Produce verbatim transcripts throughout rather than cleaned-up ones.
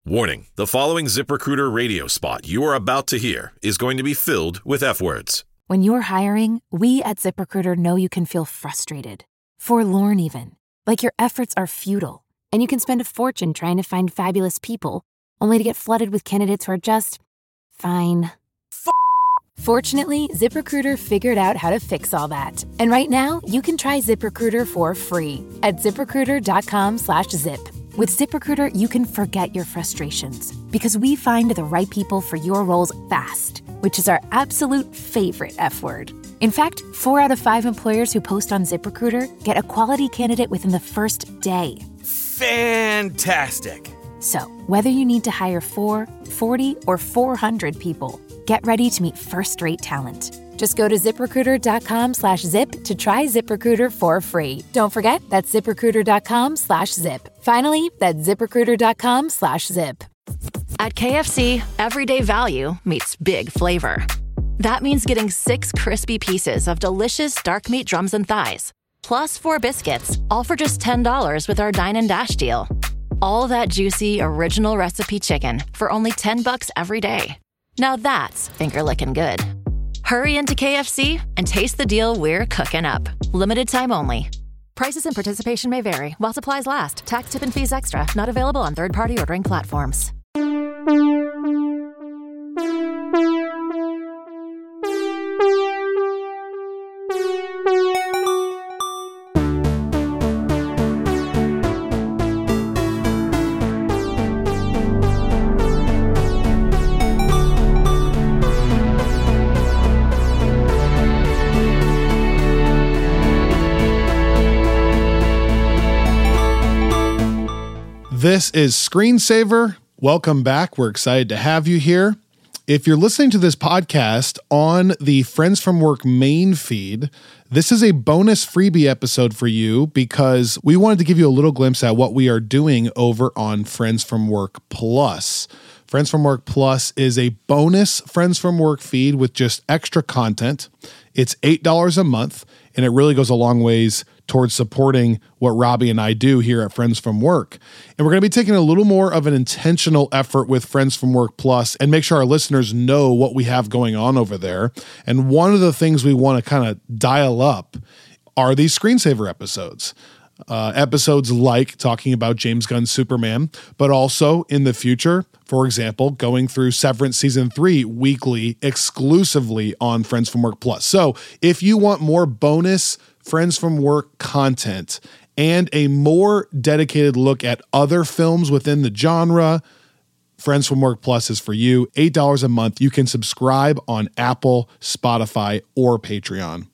Warning, the following ZipRecruiter radio spot you are about to hear is going to be filled with F-words. When you're hiring, we at ZipRecruiter know you can feel frustrated, forlorn even, like your efforts are futile, and you can spend a fortune trying to find fabulous people, only to get flooded with candidates who are just fine. F- Fortunately, ZipRecruiter figured out how to fix all that. And right now, you can try ZipRecruiter for free at ZipRecruiter.com slash zip. With ZipRecruiter, you can forget your frustrations because we find the right people for your roles fast, which is our absolute favorite F word. In fact, four out of five employers who post on ZipRecruiter get a quality candidate within the first day. Fantastic. So, whether you need to hire four, forty, or four hundred people, get ready to meet first-rate talent. Just go to ZipRecruiter.com slash zip to try ZipRecruiter for free. Don't forget, that's ZipRecruiter.com slash zip. Finally, that's ZipRecruiter.com slash zip. At K F C, everyday value meets big flavor. That means getting six crispy pieces of delicious dark meat drums and thighs, plus four biscuits, all for just ten dollars with our Dine and Dash deal. All that juicy, original recipe chicken for only ten bucks every day. Now that's finger-licking good. Hurry into K F C and taste the deal we're cooking up. Limited time only. Prices and participation may vary while supplies last. Tax, tip, and fees extra. Not available on third-party ordering platforms. This is Screensaver. Welcome back. We're excited to have you here. If you're listening to this podcast on the Friends from Work main feed, this is a bonus freebie episode for you because we wanted to give you a little glimpse at what we are doing over on Friends from Work Plus. Friends from Work Plus is a bonus Friends from Work feed with just extra content. It's eight dollars a month, and it really goes a long ways towards supporting what Robbie and I do here at Friends from Work. And we're going to be taking a little more of an intentional effort with Friends from Work Plus and make sure our listeners know what we have going on over there. And one of the things we want to kind of dial up are these Screensaver episodes. Uh, episodes like talking about James Gunn's Superman, but also in the future, for example, going through Severance Season three weekly exclusively on Friends from Work Plus. So if you want more bonus Friends from Work content and a more dedicated look at other films within the genre, Friends from Work Plus is for you. eight dollars a month. You can subscribe on Apple, Spotify, or Patreon.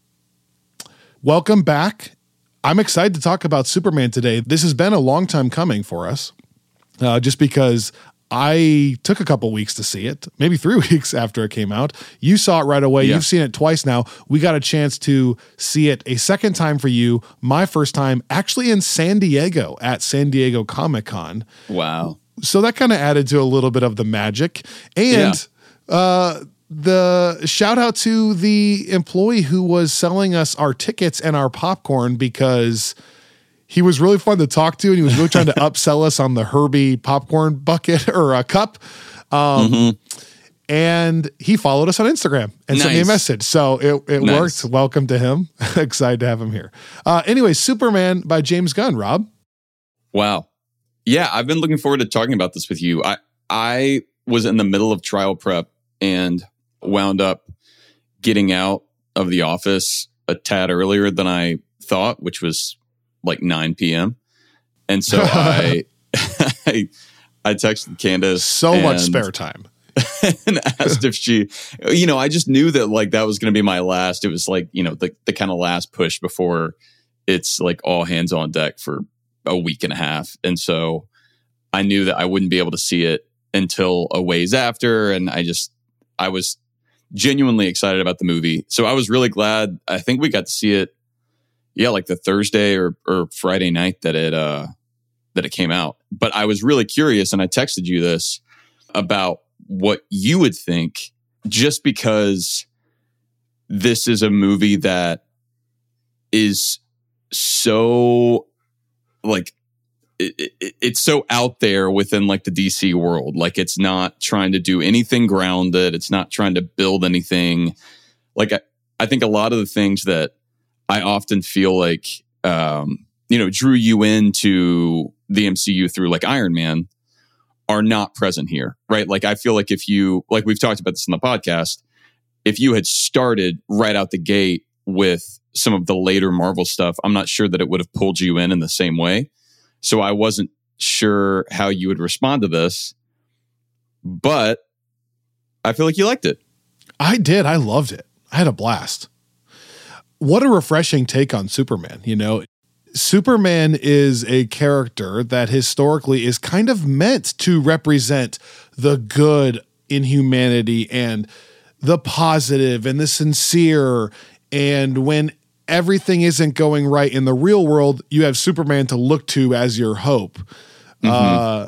Welcome back. I'm excited to talk about Superman today. This has been a long time coming for us, uh, just because I took a couple weeks to see it, maybe three weeks after it came out. You saw it right away. Yeah. You've seen it twice now. We got a chance to see it a second time for you. My first time actually in San Diego at San Diego Comic-Con. Wow. So that kind of added to a little bit of the magic. And yeah. uh, the shout out to the employee who was selling us our tickets and our popcorn because he was really fun to talk to, and he was really trying to upsell us on the Herbie popcorn bucket or a cup. Um, mm-hmm. And he followed us on Instagram and nice. sent me a message. So it, it nice. worked. Welcome to him. Excited to have him here. Uh, anyway, Superman by James Gunn, Rob. Wow. Yeah, I've been looking forward to talking about this with you. I I was in the middle of trial prep and wound up getting out of the office a tad earlier than I thought, which was like nine p.m. And so I, I I texted Candace. So and, much spare time. And asked if she, you know, I just knew that like that was going to be my last. It was like, you know, the, the kind of last push before it's like all hands on deck for a week and a half. And so I knew that I wouldn't be able to see it until a ways after. And I just, I was genuinely excited about the movie. So I was really glad. I think we got to see it. Yeah, like the Thursday or, or Friday night that it uh, that it came out. But I was really curious, and I texted you this about what you would think, just because this is a movie that is so like it, it, it's so out there within like the D C world. Like it's not trying to do anything grounded. It's not trying to build anything. Like I, I think a lot of the things that I often feel like, um, you know, drew you into the M C U through like Iron Man are not present here, right? Like I feel like if you, like we've talked about this in the podcast, if you had started right out the gate with some of the later Marvel stuff, I'm not sure that it would have pulled you in in the same way. So I wasn't sure how you would respond to this, but I feel like you liked it. I did. I loved it. I had a blast. What a refreshing take on Superman. You know, Superman is a character that historically is kind of meant to represent the good in humanity and the positive and the sincere. And when everything isn't going right in the real world, you have Superman to look to as your hope. Mm-hmm. Uh,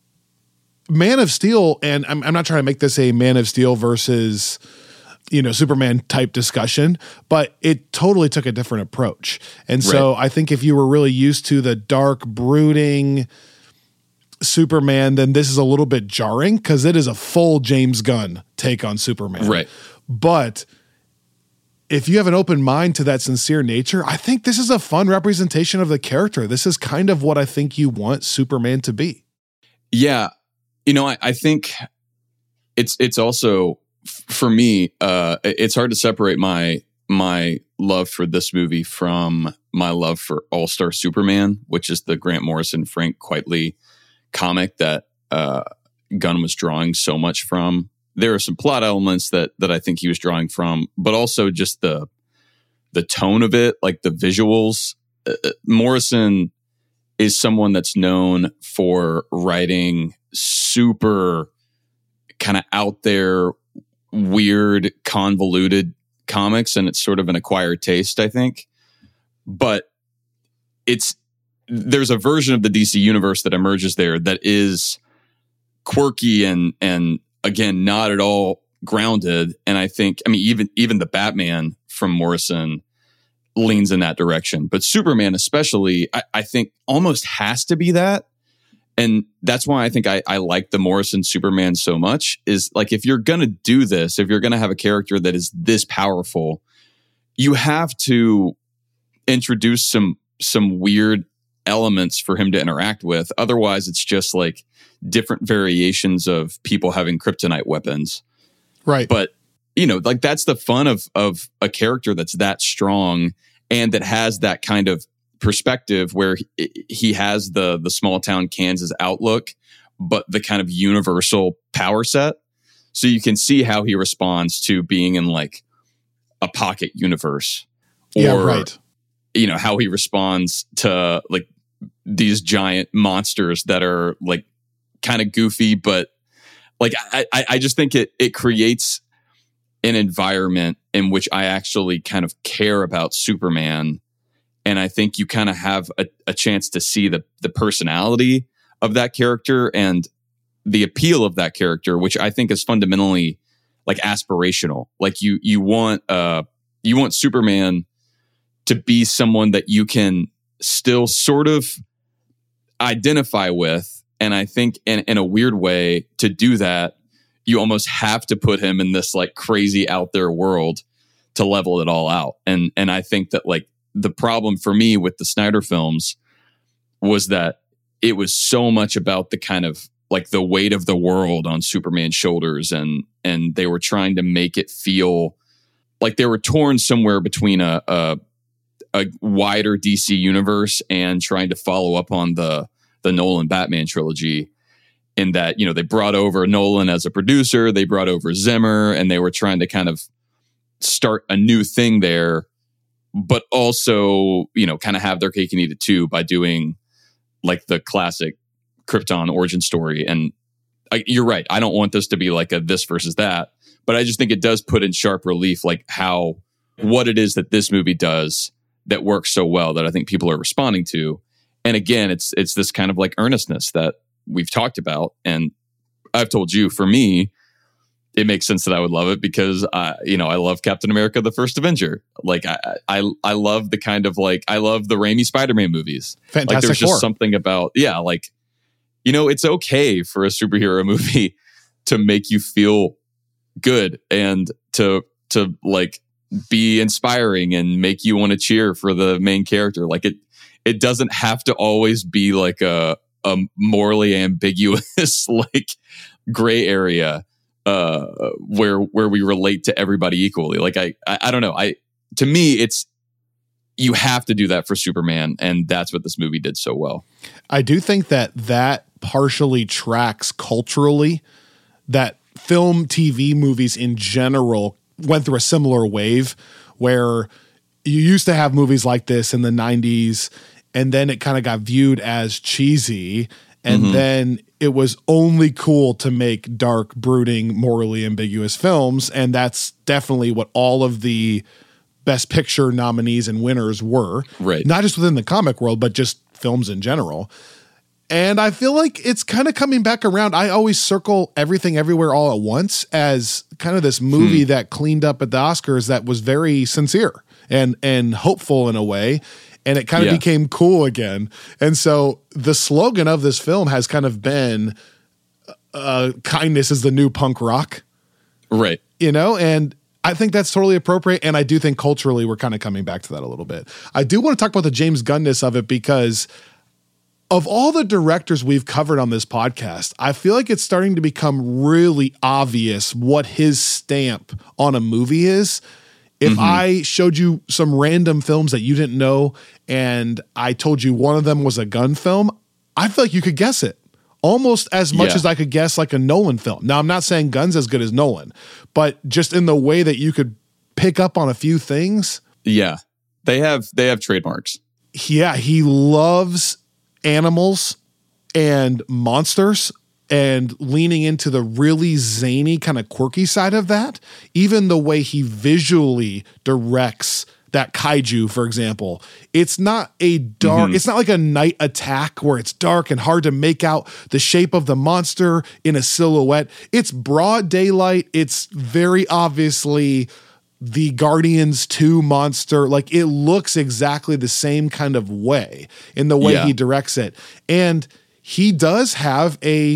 Man of Steel, and I'm, I'm not trying to make this a Man of Steel versus, you know, Superman type discussion, but it totally took a different approach. And so right. I think if you were really used to the dark, brooding Superman, then this is a little bit jarring because it is a full James Gunn take on Superman. Right. But if you have an open mind to that sincere nature, I think this is a fun representation of the character. This is kind of what I think you want Superman to be. Yeah. You know, I, I think it's it's also, f- for me, uh, it's hard to separate my my love for this movie from my love for All-Star Superman, which is the Grant Morrison, Frank Quitely comic that uh, Gunn was drawing so much from. There are some plot elements that that I think he was drawing from, but also just the the tone of it, like the visuals. Uh, Morrison is someone that's known for writing super kind of out there, weird, convoluted comics, and it's sort of an acquired taste, I think. But it's there's a version of the D C universe that emerges there that is quirky and and again not at all grounded. And I think, I mean, even even the Batman from Morrison leans in that direction, but Superman especially, I, I think almost has to be that. And that's why I think I, I like the Morrison Superman so much, is like, if you're going to do this, if you're going to have a character that is this powerful, you have to introduce some, some weird elements for him to interact with. Otherwise, it's just like different variations of people having kryptonite weapons. Right. But, you know, like that's the fun of, of a character that's that strong and that has that kind of perspective where he, he has the the small town Kansas outlook, but the kind of universal power set. So you can see how he responds to being in like a pocket universe, or, yeah, right. you know, how he responds to like these giant monsters that are like kind of goofy, but like I, I, I just think it it creates an environment in which I actually kind of care about Superman. And I think you kind of have a, a chance to see the the personality of that character and the appeal of that character, which I think is fundamentally like aspirational. Like you you want uh you want Superman to be someone that you can still sort of identify with. And I think in, in a weird way, to do that, you almost have to put him in this like crazy out there world to level it all out. And and I think that like the problem for me with the Snyder films was that it was so much about the kind of like the weight of the world on Superman's shoulders, and and they were trying to make it feel like they were torn somewhere between a a, a wider D C universe and trying to follow up on the the Nolan Batman trilogy. In that, you know, they brought over Nolan as a producer, they brought over Zimmer, and they were trying to kind of start a new thing there, but also, you know, kind of have their cake and eat it too by doing like the classic Krypton origin story. And I, you're right. I don't want this to be like a this versus that, but I just think it does put in sharp relief like how, what it is that this movie does that works so well that I think people are responding to. And again, it's it's this kind of like earnestness that we've talked about. And I've told you, for me, it makes sense that I would love it because, uh, you know, I love Captain America, the First Avenger. Like, I, I, I love the kind of like, I love the Raimi Spider-Man movies. Fantastic Like, there's just Four. something about, yeah, like, you know, it's okay for a superhero movie to make you feel good and to, to like be inspiring and make you want to cheer for the main character. Like, it, it doesn't have to always be like a, a morally ambiguous, like, gray area uh where where we relate to everybody equally. Like I, I I don't know. I to me it's you have to do that for Superman, and that's what this movie did so well. I do think that that partially tracks culturally, that film, T V, movies in general went through a similar wave where you used to have movies like this in the nineties, and then it kind of got viewed as cheesy. And mm-hmm. then it was only cool to make dark, brooding, morally ambiguous films. And that's definitely what all of the Best Picture nominees and winners were. Right. Not just within the comic world, but just films in general. And I feel like it's kind of coming back around. I always circle Everything Everywhere All at Once as kind of this movie hmm. that cleaned up at the Oscars that was very sincere and, and hopeful in a way. And it kind of yeah. became cool again. And so the slogan of this film has kind of been uh, kindness is the new punk rock. Right. You know, and I think that's totally appropriate. And I do think culturally we're kind of coming back to that a little bit. I do want to talk about the James Gunn-ness of it because of all the directors we've covered on this podcast, I feel like it's starting to become really obvious what his stamp on a movie is. If mm-hmm. I showed you some random films that you didn't know and I told you one of them was a Gunn film, I feel like you could guess it almost as much yeah. as I could guess like a Nolan film. Now, I'm not saying Gunn's as good as Nolan, but just in the way that you could pick up on a few things. Yeah, they have they have trademarks. Yeah, he loves animals and monsters. And leaning into the really zany, kind of quirky side of that, even the way he visually directs that kaiju, for example, it's not a dark, mm-hmm. it's not like a night attack where it's dark and hard to make out the shape of the monster in a silhouette. It's broad daylight. It's very obviously the Guardians two monster. Like, it looks exactly the same kind of way in the way yeah. he directs it. And he does have a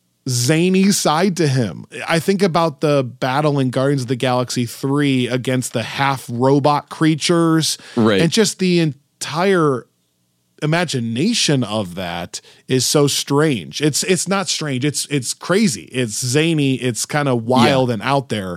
zany side to him. I think about the battle in Guardians of the Galaxy three against the half robot creatures, right. and just the entire imagination of that is so strange. It's it's not strange. It's it's crazy. It's zany. It's kind of wild yeah. and out there.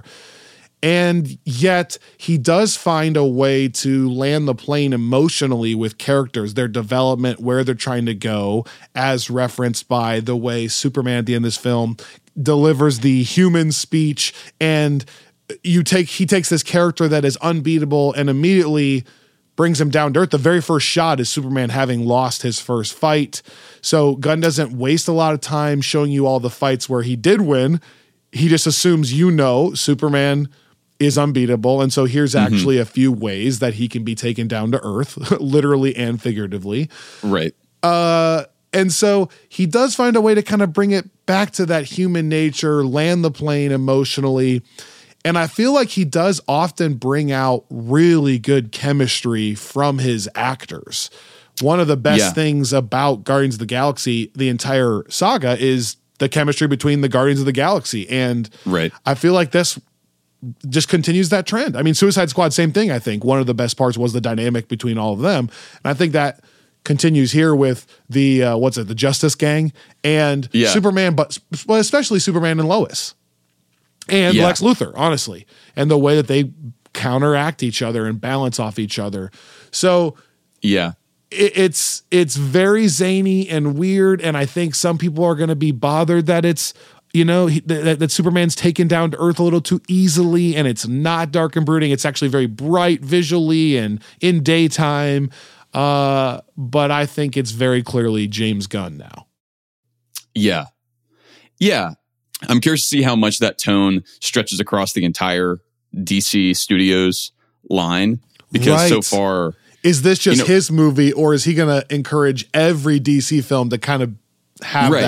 And yet he does find a way to land the plane emotionally with characters, their development, where they're trying to go, as referenced by the way Superman at the end of this film delivers the human speech. And you take he takes this character that is unbeatable and immediately brings him down to earth. The very first shot is Superman having lost his first fight. So Gunn doesn't waste a lot of time showing you all the fights where he did win. He just assumes you know Superman is unbeatable. And so here's actually mm-hmm. a few ways that he can be taken down to earth, literally and figuratively. Right. Uh, and so he does find a way to kind of bring it back to that human nature, land the plane emotionally. And I feel like he does often bring out really good chemistry from his actors. One of the best yeah. things about Guardians of the Galaxy, the entire saga, is the chemistry between the Guardians of the Galaxy. And right. I feel like this just continues that trend. I mean, Suicide Squad, same thing. I think one of the best parts was the dynamic between all of them. And I think that continues here with the, uh, what's it, the Justice Gang and yeah. Superman, but especially Superman and Lois and yeah. Lex Luthor, honestly, and the way that they counteract each other and balance off each other. So yeah, it, it's, it's very zany and weird. And I think some people are going to be bothered that it's, you know, he, that, that Superman's taken down to earth a little too easily, and it's not dark and brooding. It's actually very bright visually and in daytime. Uh, but I think it's very clearly James Gunn now. Yeah. Yeah. I'm curious to see how much that tone stretches across the entire D C Studios line, because right. so far... Is this just you know, his movie, or is he going to encourage every D C film to kind of have right. that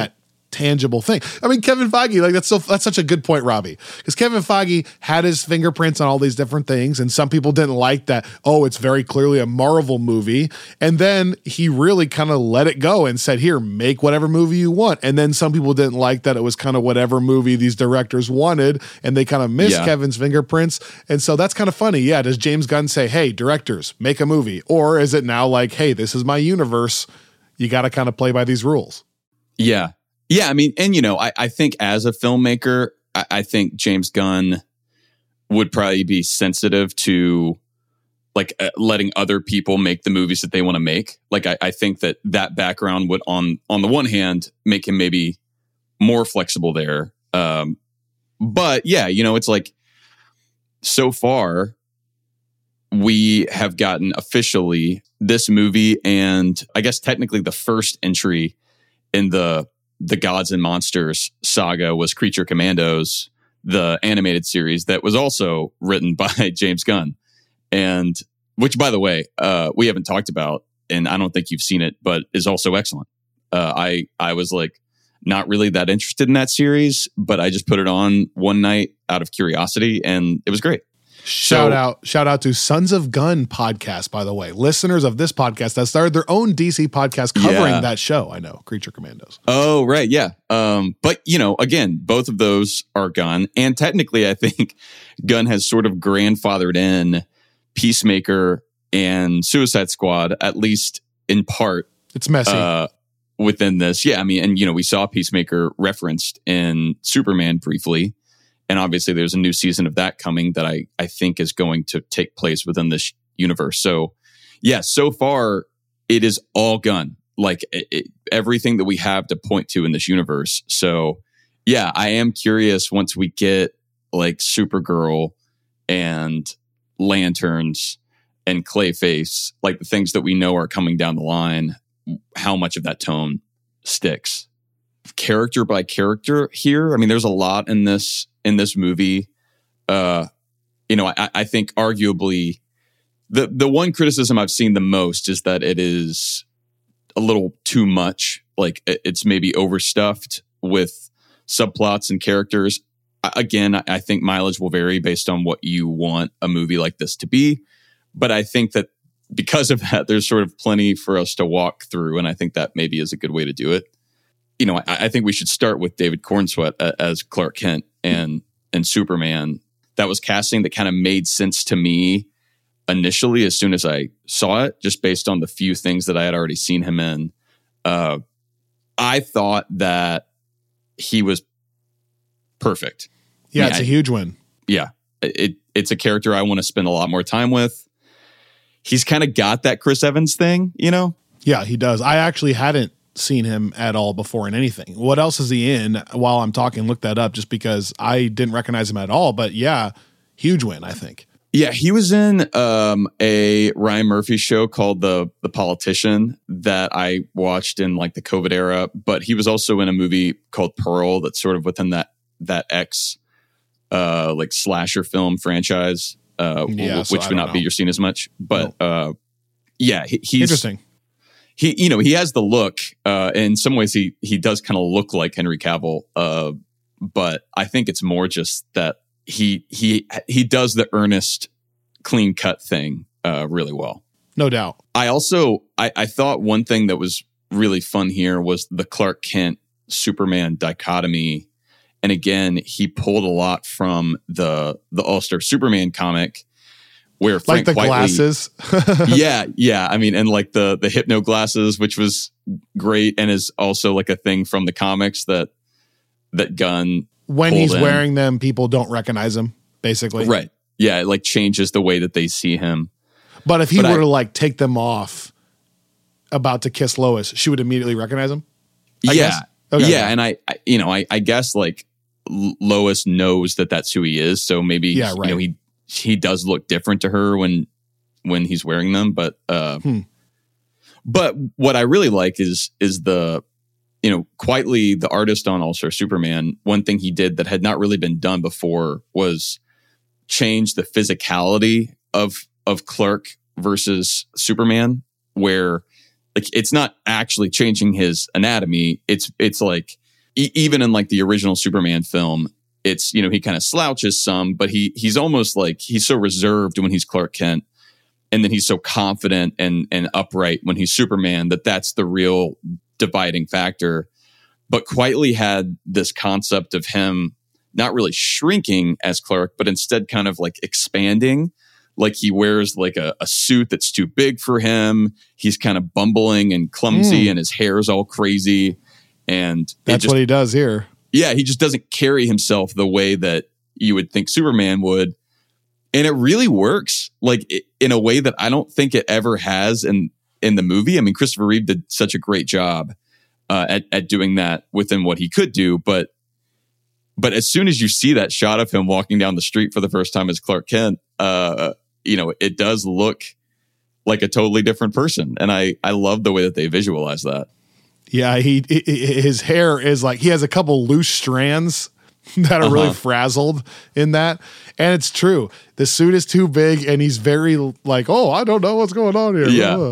tangible thing. I mean, Kevin Feige, like that's so that's such a good point, Robbie, because Kevin Feige had his fingerprints on all these different things, and some people didn't like that. Oh, it's very clearly a Marvel movie, and then he really kind of let it go and said, "Here, make whatever movie you want." And then some people didn't like that it was kind of whatever movie these directors wanted, and they kind of missed yeah. Kevin's fingerprints. And so that's kind of funny. Yeah, does James Gunn say, "Hey, directors, make a movie," or is it now like, "Hey, this is my universe. You got to kind of play by these rules"? Yeah. Yeah, I mean, and you know, I, I think as a filmmaker, I, I think James Gunn would probably be sensitive to like uh, letting other people make the movies that they want to make. Like, I, I think that that background would, on on the one hand, make him maybe more flexible there. Um, but yeah, you know, it's like so far we have gotten officially this movie, and I guess technically the first entry in the the Gods and Monsters saga was Creature Commandos, the animated series that was also written by James Gunn. And which, by the way, uh, we haven't talked about, and I don't think you've seen it, but is also excellent. Uh, I, I was like not really that interested in that series, but I just put it on one night out of curiosity, and it was great. Shout so, out, shout out to Sons of Gun podcast, by the way. Listeners of this podcast that started their own D C podcast covering yeah. that show. I know, Creature Commandos. Oh, right. Yeah. Um, but, you know, again, both of those are Gunn. And technically, I think Gunn has sort of grandfathered in Peacemaker and Suicide Squad, at least in part. It's messy. Uh, within this. Yeah. I mean, and, you know, we saw Peacemaker referenced in Superman briefly. And obviously there's a new season of that coming that I, I think is going to take place within this universe. So yeah, so far it is all Gunn, like it, it, everything that we have to point to in this universe. So yeah, I am curious once we get like Supergirl and Lanterns and Clayface, like the things that we know are coming down the line, how much of that tone sticks. Character by character here. I mean, there's a lot in this in this movie. Uh, you know, I, I think arguably the the one criticism I've seen the most is that it is a little too much. Like it, it's maybe overstuffed with subplots and characters. I, again, I, I think mileage will vary based on what you want a movie like this to be. But I think that because of that, there's sort of plenty for us to walk through, and I think that maybe is a good way to do it. You know, I, I think we should start with David Cornsweet as Clark Kent and and Superman. That was casting that kind of made sense to me initially as soon as I saw it, just based on the few things that I had already seen him in. Uh, I thought that he was perfect. Yeah, I mean, it's a I, huge win. Yeah, it it's a character I want to spend a lot more time with. He's kind of got that Chris Evans thing, you know? Yeah, he does. I actually hadn't seen him at all before in anything. What else is he in? While I'm talking, look that up just because I didn't recognize him at all. But yeah, huge win, I think. Yeah, he was in um, a Ryan Murphy show called The The Politician that I watched in like the COVID era. But he was also in a movie called Pearl that's sort of within that that X uh, like slasher film franchise, uh, yeah, w- so which would not know. be your scene as much. But no. uh, yeah, he, he's interesting. He, you know, he has the look. Uh, in some ways, he he does kind of look like Henry Cavill. Uh, but I think it's more just that he he he does the earnest, clean cut thing uh, really well. No doubt. I also I, I thought one thing that was really fun here was the Clark Kent Superman dichotomy. And again, he pulled a lot from the the All-Star Superman comic. Where Frank like the Whiteley, glasses. yeah, yeah. I mean, and like the the hypno glasses, which was great, and is also like a thing from the comics that that Gunn when he's in. wearing them, people don't recognize him. Basically, right? Yeah, it like changes the way that they see him. But if he but were I, to like take them off, about to kiss Lois, she would immediately recognize him. I yeah, okay. yeah, and I, I, you know, I, I guess like Lois knows that that's who he is, so maybe yeah, right. you know he. He does look different to her when when he's wearing them, but uh, hmm. but what I really like is is the you know Quitely, the artist on All-Star Superman. One thing he did that had not really been done before was change the physicality of of Clark versus Superman, where like it's not actually changing his anatomy. It's it's like e- even in like the original Superman film, it's, you know, he kind of slouches some, but he he's almost like he's so reserved when he's Clark Kent. And then he's so confident and, and upright when he's Superman that that's the real dividing factor. But Quitely had this concept of him not really shrinking as Clark, but instead kind of like expanding. Like he wears like a, a suit that's too big for him. He's kind of bumbling and clumsy mm. and his hair's all crazy. And that's just, what he does here. Yeah, he just doesn't carry himself the way that you would think Superman would. And it really works, like in a way that I don't think it ever has in, in the movie. I mean, Christopher Reeve did such a great job uh, at at doing that within what he could do. But but as soon as you see that shot of him walking down the street for the first time as Clark Kent, uh, you know, it does look like a totally different person. And I I love the way that they visualize that. Yeah, he, he his hair is like he has a couple loose strands that are uh-huh. really frazzled in that. And it's true. The suit is too big and he's very like, oh, I don't know what's going on here. Yeah.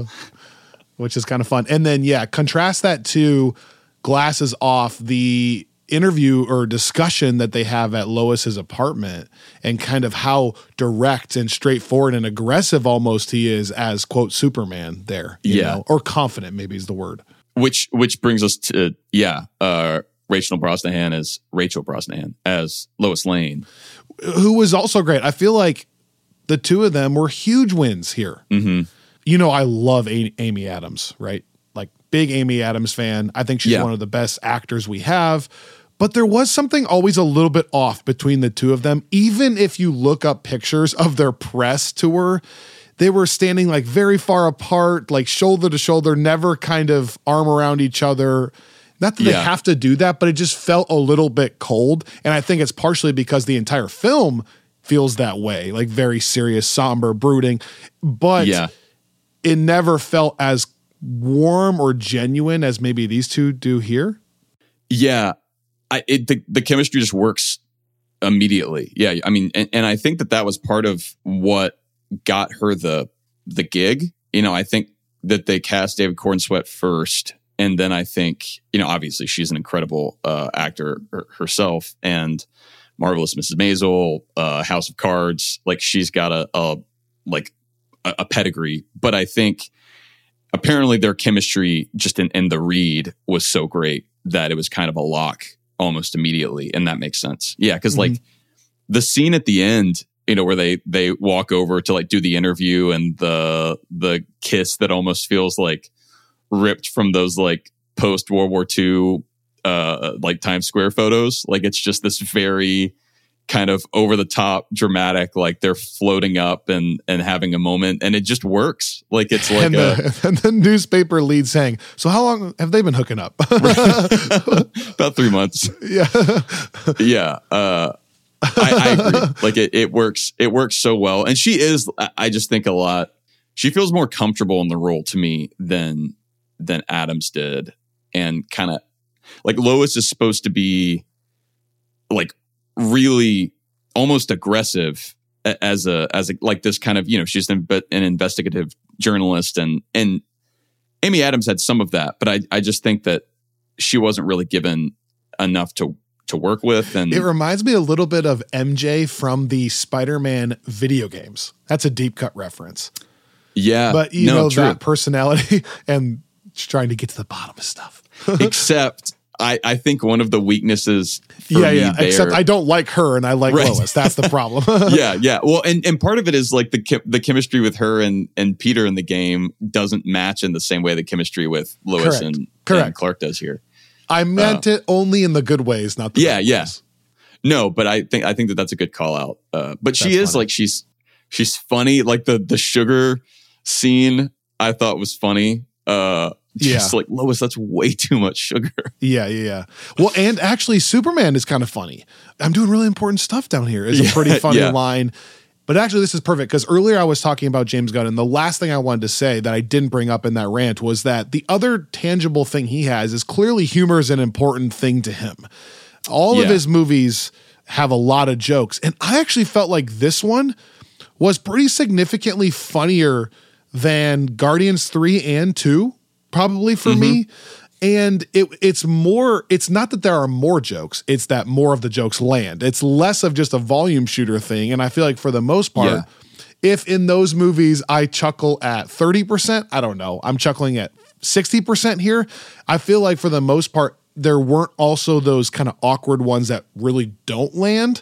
Which is kind of fun. And then, yeah, contrast that to glasses off, the interview or discussion that they have at Lois's apartment and kind of how direct and straightforward and aggressive almost he is as, quote, Superman there. You yeah. know? Or confident maybe is the word. Which, which brings us to, yeah, uh, Rachel Brosnahan as Rachel Brosnahan as Lois Lane, who was also great. I feel like the two of them were huge wins here. Mm-hmm. You know, I love a- Amy Adams, right? Like big Amy Adams fan. I think she's yeah. one of the best actors we have. But there was something always a little bit off between the two of them. Even if you look up pictures of their press tour, they were standing like very far apart, like shoulder to shoulder, never kind of arm around each other. Not that yeah. they have to do that, but it just felt a little bit cold. And I think it's partially because the entire film feels that way, like very serious, somber, brooding. But yeah. it never felt as warm or genuine as maybe these two do here. Yeah. I, it, the, the chemistry just works immediately. Yeah. I mean, and, and I think that that was part of what got her the the gig. You know, I think that they cast David Cornsweet first. And then I think, you know, obviously she's an incredible uh, actor her- herself, and Marvelous Missus Maisel, uh, House of Cards, like she's got a, a like a, a pedigree. But I think apparently their chemistry just in, in the read was so great that it was kind of a lock almost immediately, and that makes sense. Yeah, because mm-hmm. like the scene at the end, you know, where they they walk over to like do the interview, and the the kiss that almost feels like ripped from those like post World War Two uh like Times Square photos. Like it's just this very kind of over the top dramatic, like they're floating up and and having a moment, and it just works. Like it's like and the, a, and the newspaper lead saying, so how long have they been hooking up? About three months. Yeah. Yeah. Uh I, I agree. Like it, it works. It works so well. And she is, I just think a lot, she feels more comfortable in the role to me than than Adams did. And kind of like Lois is supposed to be like really almost aggressive as a, as a, like this kind of, you know, she's an, an investigative journalist, and, and Amy Adams had some of that, but I, I just think that she wasn't really given enough to, to work with. And it reminds me a little bit of M J from the Spider-Man video games. That's a deep cut reference. Yeah. But you no, know, true. that personality and trying to get to the bottom of stuff. Except I, I think one of the weaknesses for yeah, me yeah. there, Except I don't like her and I like right. Lois. That's the problem. yeah, yeah. Well, and, and part of it is like the chem- the chemistry with her and, and Peter in the game doesn't match in the same way the chemistry with Lois Correct. and, Correct. and Clark does here. I meant uh, it only in the good ways, not the yeah, bad yeah. ways. No, but I think I think that that's a good call out. Uh, but That's she is funny. like she's she's funny. Like the the sugar scene, I thought was funny. Uh, just Yeah. like Lois, that's way too much sugar. Yeah, yeah, yeah. Well, and actually, Superman is kind of funny. I'm doing really important stuff down here is Yeah, a pretty funny yeah. line. But actually, this is perfect because earlier I was talking about James Gunn, and the last thing I wanted to say that I didn't bring up in that rant was that the other tangible thing he has is clearly humor is an important thing to him. All of Yeah. his movies have a lot of jokes, and I actually felt like this one was pretty significantly funnier than Guardians three and two, probably for Mm-hmm. me. And it it's more, it's not that there are more jokes, it's that more of the jokes land. It's less of just a volume shooter thing. And I feel like for the most part, Yeah. if in those movies I chuckle at thirty percent, I don't know, I'm chuckling at sixty percent here. I feel like for the most part, there weren't also those kind of awkward ones that really don't land.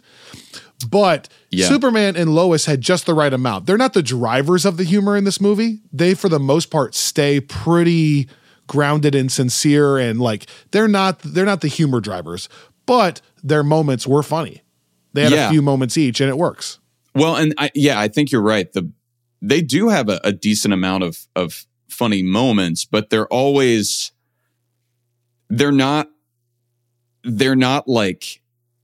But Yeah. Superman and Lois had just the right amount. They're not the drivers of the humor in this movie. They, for the most part, stay pretty grounded and sincere, and like they're not they're not the humor drivers, but their moments were funny. They had Yeah. a few moments each, and it works. Well, and I, yeah, I think you're right. The they do have a, a decent amount of of funny moments, but they're always they're not they're not like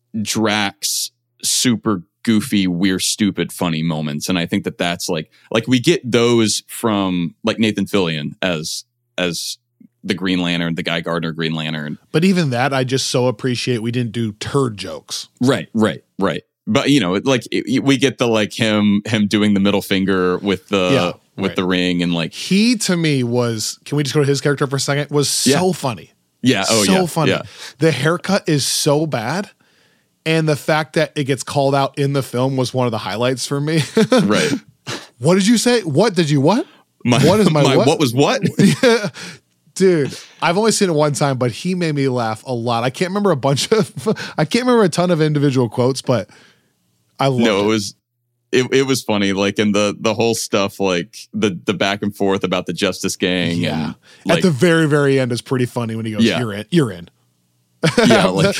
Drax super goofy, we're stupid, funny moments. And I think that that's like like we get those from like Nathan Fillion as as the Green Lantern, the Guy Gardner Green Lantern. But even that, I just so appreciate we didn't do turd jokes. Right, right, right. But you know, it- like it, we get the like him him doing the middle finger with the Yeah, with right. the ring and like He, to me, was, can we just go to his character for a second? Was so Yeah. funny. yeah, oh so yeah, funny. yeah. The haircut is so bad. And the fact that it gets called out in the film was one of the highlights for me. Right. What did you say? What did you what? My, What is my what? what was what? Yeah. Dude, I've only seen it one time, but he made me laugh a lot. I can't remember a bunch of, I can't remember a ton of individual quotes, but I love No, it it. was it, it was funny. Like in the the whole stuff, like the the back and forth about the Justice Gang. Yeah. And, like, At the very, very end is pretty funny when he goes, Yeah. you're in, you're in. yeah, like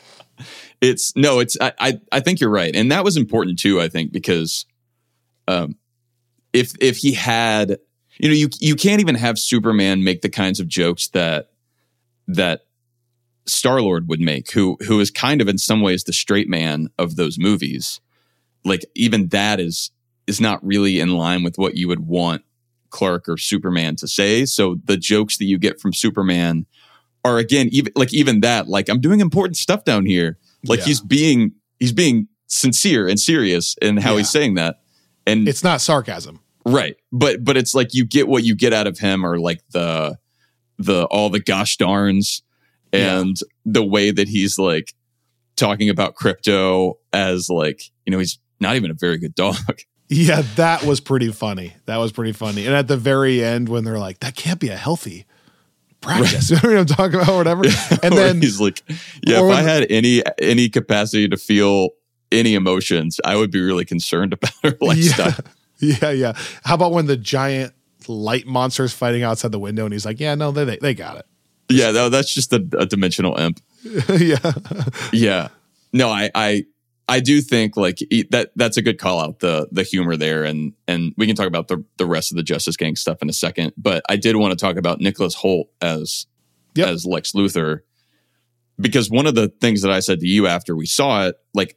it's no, it's I, I I think you're right, and that was important too. I think because um, if if he had, you know, you you can't even have Superman make the kinds of jokes that that Star-Lord would make, who who is kind of in some ways the straight man of those movies. Like even that is is not really in line with what you would want Clark or Superman to say. So the jokes that you get from Superman are again even like even that like I'm doing important stuff down here. Like Yeah. he's being he's being sincere and serious in how Yeah. he's saying that. And It's not sarcasm. right. But but it's like you get what you get out of him, or like the the all the gosh darns and the way that he's like talking about crypto as like, you know, he's not even a very good dog. Yeah, that was pretty funny. That was pretty funny. And at the very end, when they're like, that can't be a healthy practice. You know what I'm talking about, or whatever. And Or then he's like, yeah, or if I when- had any any capacity to feel any emotions, I would be really concerned about her lifestyle. Yeah, yeah, yeah. How about when the giant light monster's fighting outside the window and he's like, yeah, no, they they, they got it. Yeah, no, that's just a, a dimensional imp. Yeah. Yeah. No, I, I, I do think like e- that. That's a good call out, the the humor there, and and we can talk about the the rest of the Justice Gang stuff in a second. But I did want to talk about Nicholas Hoult as Yep. as Lex Luthor, because one of the things that I said to you after we saw it, like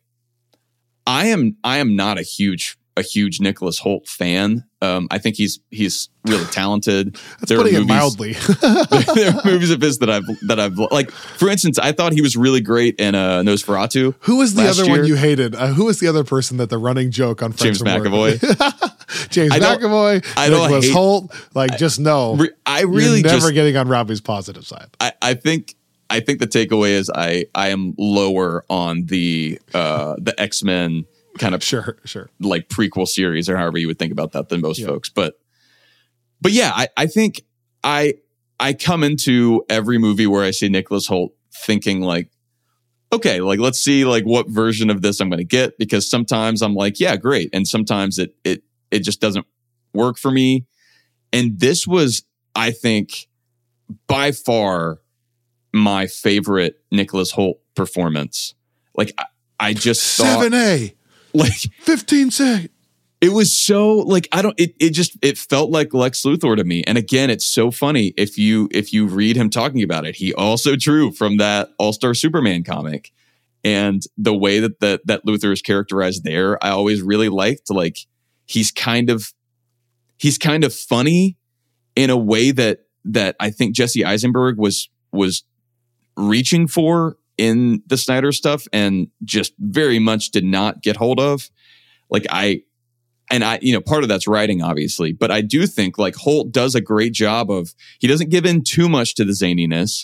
I am I am not a huge a huge Nicholas Hoult fan. Um, I think he's he's really talented. That's There are putting it movies- mildly. there are movies of his that I've that I've like. For instance, I thought he was really great in uh, Nosferatu. Who was the last other year. one you hated? Uh, who was the other person that the running joke on Friends James from Work- McAvoy. James I don't- McAvoy, I don't Nicholas hate- Hoult. Like, just know, Re- I really you're never just getting on Robbie's positive side. I, I think I think the takeaway is I I am lower on the uh, the X-Men kind of Sure, sure. like prequel series, or however you would think about that, than most Yeah. folks. But but yeah, I, I think I I come into every movie where I see Nicholas Hoult thinking like, okay, like let's see like what version of this I'm going to get, because sometimes I'm like, yeah, great, and sometimes it it it just doesn't work for me. And this was, I think, by far my favorite Nicholas Hoult performance. Like I, I just thought, seven A, like fifteen C. it was so like I don't it it just it felt like Lex Luthor to me. And again, it's so funny if you if you read him talking about it. He also drew from that All-Star Superman comic. And the way that that that Luthor is characterized there, I always really liked. Like he's kind of he's kind of funny in a way that that I think Jesse Eisenberg was was reaching for in the Snyder stuff and just very much did not get hold of. Like I And I, you know, part of that's writing, obviously, but I do think like Holt does a great job of, he doesn't give in too much to the zaniness,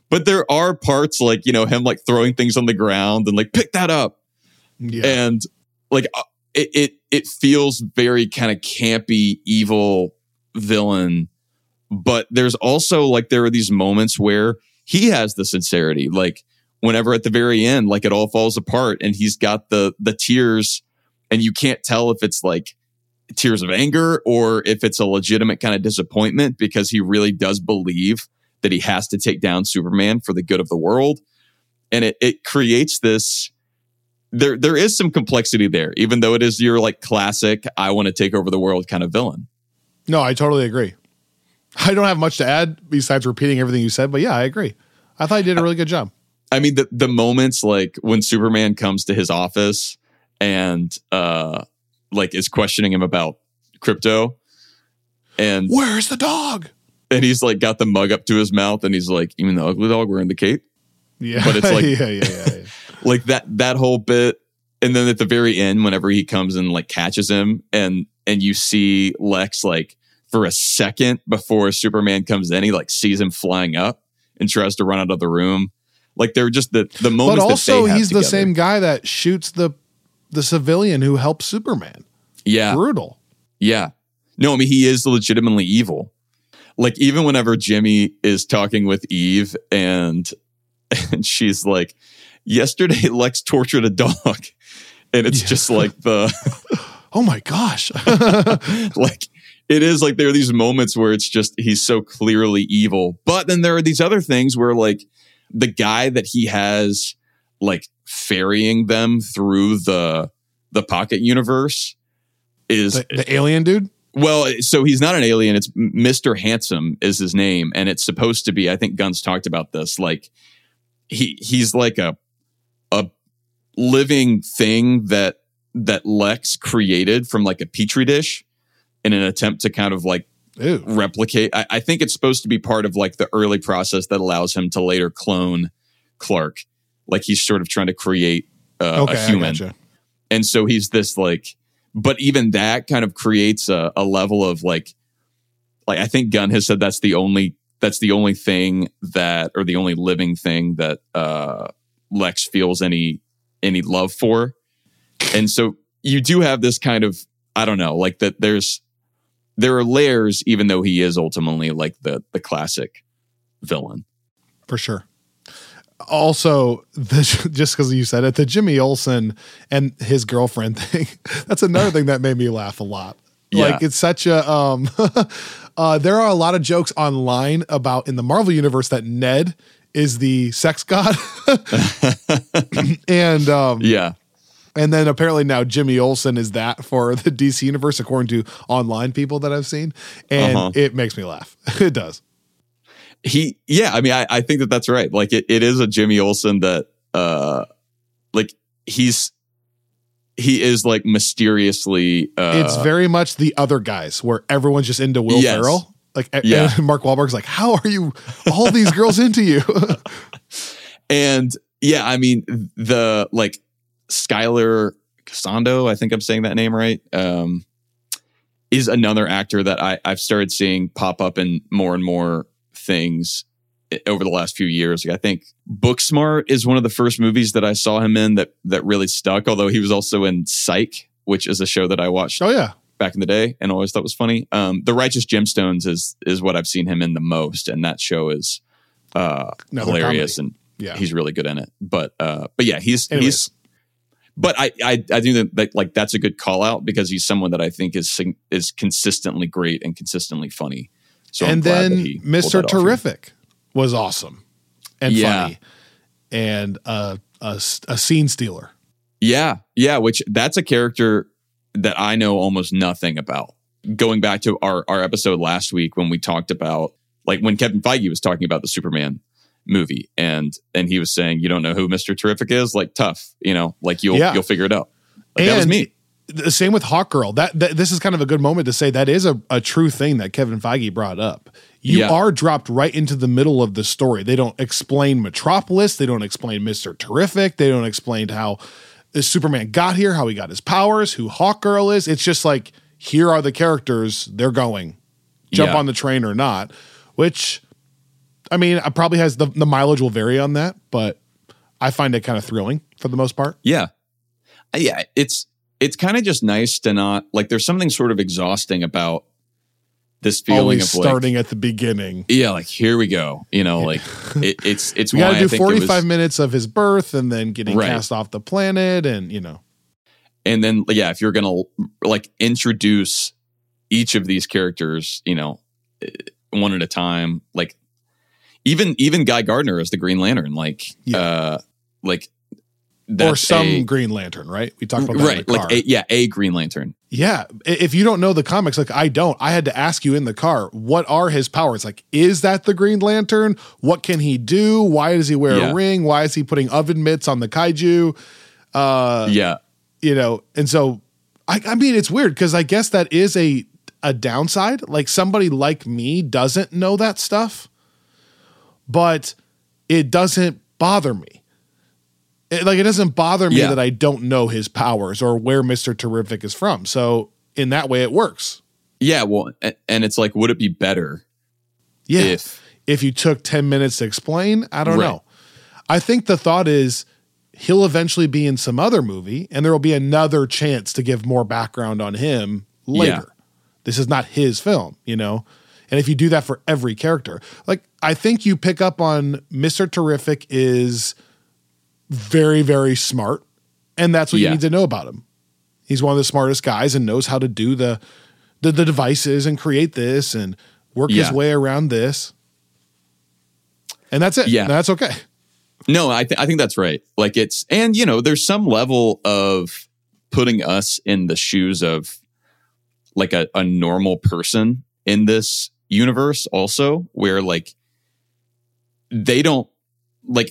But there are parts like, you know, him like throwing things on the ground and like, pick that up. Yeah. And like, it, it, it feels very kind of campy, evil villain. But there's also like, there are these moments where he has the sincerity, like whenever at the very end, like it all falls apart and he's got the, the tears and you can't tell if it's like tears of anger or if it's a legitimate kind of disappointment because he really does believe that he has to take down Superman for the good of the world. And it, it creates this, there, there is some complexity there, even though it is your like classic, I want to take over the world kind of villain. No, I totally agree. I don't have much to add besides repeating everything you said, but yeah, I agree. I thought he did a really good job. I mean, the, the moments like when Superman comes to his office and uh, like is questioning him about crypto and where's the dog? And he's like got the mug up to his mouth and he's like, even the ugly dog wearing the cape. Yeah. But it's like, yeah, yeah, yeah, yeah. like that, that whole bit. And then at the very end, whenever he comes and like catches him and, and you see Lex like for a second before Superman comes in, he like sees him flying up and tries to run out of the room. Like they're just the, the moments. But also that they he's have the together. same guy that shoots the, the civilian who helps Superman. Yeah. Brutal. Yeah. No, I mean, he is legitimately evil. Like even whenever Jimmy is talking with Eve and, and she's like, yesterday Lex tortured a dog. And it's yeah. just like the, oh my gosh. like it is like there are these moments where it's just, he's so clearly evil. But then there are these other things where like the guy that he has like ferrying them through the, the pocket universe is the, the alien dude. Well, so he's not an alien. It's Mister Handsome is his name. And it's supposed to be, I think Gunn's talked about this. Like he, he's like a, a living thing that, that Lex created from like a petri dish in an attempt to kind of like Ew. replicate. I, I think it's supposed to be part of like the early process that allows him to later clone Clark. Like he's sort of trying to create uh, okay, a human. Gotcha. And so he's this like, but even that kind of creates a, a level of like, like I think Gunn has said that's the only, that's the only thing that, or the only living thing that uh, Lex feels any, any love for. And so you do have this kind of, I don't know, like that there's, there are layers, even though he is ultimately like the, the classic villain. For sure. Also, the, just because you said it, the Jimmy Olsen and his girlfriend thing, that's another thing that made me laugh a lot. Yeah. Like it's such a, um, uh, there are a lot of jokes online about in the Marvel universe that Ned is the sex god. and, um, yeah. And then apparently now Jimmy Olsen is that for the D C universe, according to online people that I've seen. And uh-huh. it makes me laugh. It does. He, yeah, I mean, I, I think that that's right. Like it, it is a Jimmy Olsen that, uh, like he's, he is like mysteriously, uh, it's very much the other guys where everyone's just into Will yes. Ferrell. Like, yeah. and Mark Wahlberg's like, how are you, all these girls into you? And yeah, I mean, the like Skylar Cassando, I think I'm saying that name right, um, is another actor that I, I've started seeing pop up in more and more things over the last few years. Like I think Booksmart is one of the first movies that I saw him in that that really stuck, although he was also in Psych, which is a show that I watched oh yeah back in the day and always thought was funny. Um, The Righteous Gemstones is is what I've seen him in the most, and that show is uh, hilarious comedy. And yeah. he's really good in it. But uh, but yeah, he's Anyways. he's but I, I I think that, that like that's a good call out because he's someone that I think is is consistently great and consistently funny. So and then Mister Terrific Terrific was awesome and yeah. funny and uh, a, a scene stealer. Yeah. Yeah. Which that's a character that I know almost nothing about. Going back to our, our episode last week when we talked about like when Kevin Feige was talking about the Superman movie and, and he was saying, you don't know who Mister Terrific is? Like tough, you know, like you'll, yeah. you'll figure it out. Like, and that was me. The same with Hawkgirl. That, that this is kind of a good moment to say that is a, a true thing that Kevin Feige brought up. You yeah. are dropped right into the middle of the story. They don't explain Metropolis. They don't explain Mister Terrific. They don't explain how Superman got here, how he got his powers, who Hawkgirl is. It's just like, here are the characters. They're going. Jump yeah. on the train or not, which I mean, it probably has the, the mileage will vary on that, but I find it kind of thrilling for the most part. Yeah. Yeah. It's, it's kind of just nice to not, like, there's something sort of exhausting about this feeling Always of starting like, at the beginning. Yeah, like, here we go. You know, like, it, it's, it's we why got to do I think forty-five it was, minutes of his birth and then getting Right. cast off the planet and, you know. And then, yeah, if you're going to like introduce each of these characters, you know, one at a time, like even, even Guy Gardner as the Green Lantern, like, Yeah. uh, like, Or that's some a- Green Lantern, right? We talked about that in right. the car. Like, a, yeah, a Green Lantern. Yeah. I- If you don't know the comics, like I don't, I had to ask you in the car, what are his powers? Like, is that the Green Lantern? What can he do? Why does he wear Yeah. a ring? Why is he putting oven mitts on the kaiju? Uh, Yeah. you know, and so, I, I mean, it's weird because I guess that is a, a downside. Like somebody like me doesn't know that stuff, but it doesn't bother me. It, like, it doesn't bother me Yeah. that I don't know his powers or where Mister Terrific is from. So in that way, it works. Yeah. Well, a- and it's like, would it be better Yeah. if, If you took ten minutes to explain, I don't Right. know. I think the thought is he'll eventually be in some other movie and there will be another chance to give more background on him later. This is not his film, you know? And if you do that for every character, like I think you pick up on Mister Terrific is very, very smart. And that's what Yeah. you need to know about him. He's one of the smartest guys and knows how to do the the, the devices and create this and work his Yeah. way around this. And that's it. Yeah. That's okay. No, I, th- I think that's right. Like it's, and you know, there's some level of putting us in the shoes of like a, a normal person in this universe also, where like they don't, like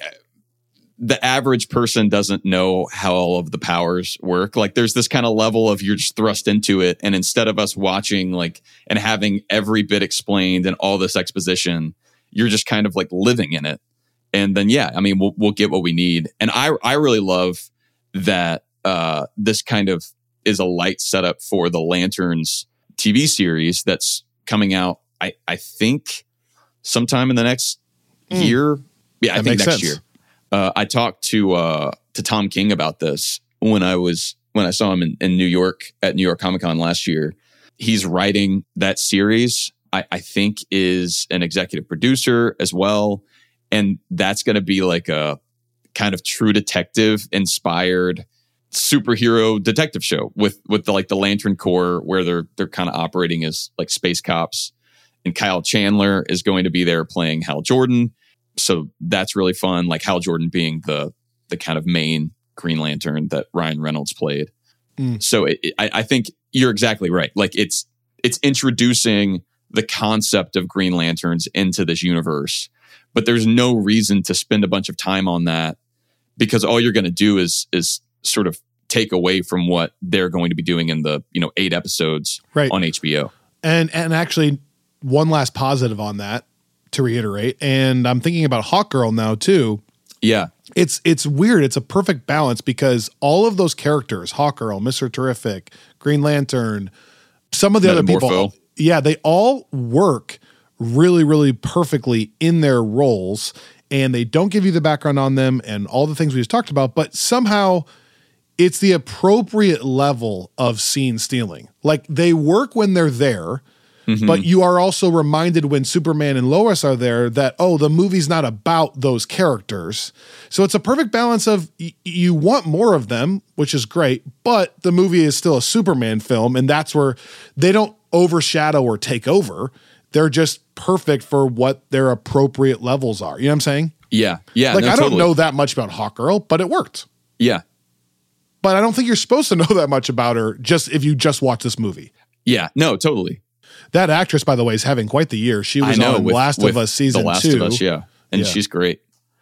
the average person doesn't know how all of the powers work. Like there's this kind of level of you're just thrust into it. And instead of us watching like and having every bit explained and all this exposition, you're just kind of like living in it. And then, yeah, I mean, we'll we'll get what we need. And I I really love that uh, this kind of is a light setup for the Lanterns T V series that's coming out, I, I think, sometime in the next Mm. year. Yeah, I That think makes next sense. year. Uh, I talked to uh, to Tom King about this when I was when I saw him in, in New York at New York Comic Con last year. He's writing that series. I, I think is an executive producer as well. And that's going to be like a kind of True Detective inspired superhero detective show with, with the, like the Lantern Corps where they're, they're kind of operating as like space cops. And Kyle Chandler is going to be there playing Hal Jordan. So that's really fun. Like Hal Jordan being the, the kind of main Green Lantern that Ryan Reynolds played. Mm. So it, it, I, I think you're exactly right. Like it's, it's introducing the concept of Green Lanterns into this universe. But there's no reason to spend a bunch of time on that because all you're going to do is is sort of take away from what they're going to be doing in the, you know, eight episodes Right. on H B O. And and actually, one last positive on that to reiterate, and I'm thinking about Hawkgirl now too. Yeah. It's it's weird. It's a perfect balance because all of those characters, Hawkgirl, Mister Terrific, Green Lantern, some of the other people, Metamorpho. yeah, they all work really, really perfectly in their roles, and they don't give you the background on them and all the things we just talked about, but somehow it's the appropriate level of scene stealing. Like they work when they're there, Mm-hmm. but you are also reminded when Superman and Lois are there that, oh, the movie's not about those characters. So it's a perfect balance of y- you want more of them, which is great, but the movie is still a Superman film, and that's where they don't overshadow or take over. They're just perfect for what their appropriate levels are. You know what I'm saying? Yeah. Yeah. Like, no, I don't totally. know that much about Hawkgirl, but it worked. Yeah. But I don't think you're supposed to know that much about her just if you just watch this movie. Yeah. No, totally. That actress, by the way, is having quite the year. She was I know. on with, Last with of Us season The Last two. of Us, yeah. And Yeah. she's great.